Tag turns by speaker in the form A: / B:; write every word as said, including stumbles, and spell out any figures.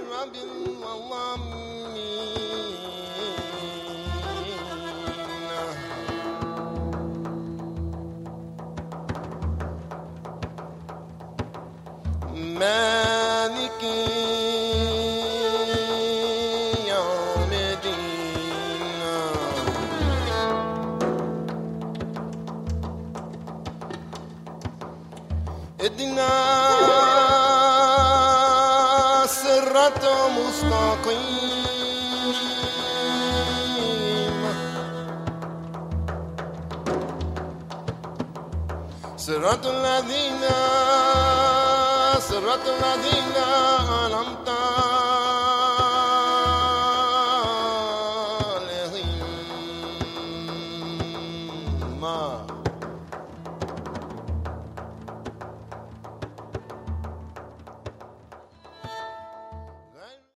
A: رب العالمين مالك يوم الدين اهدنا صراط مستقيم صراط الذين صراط الذين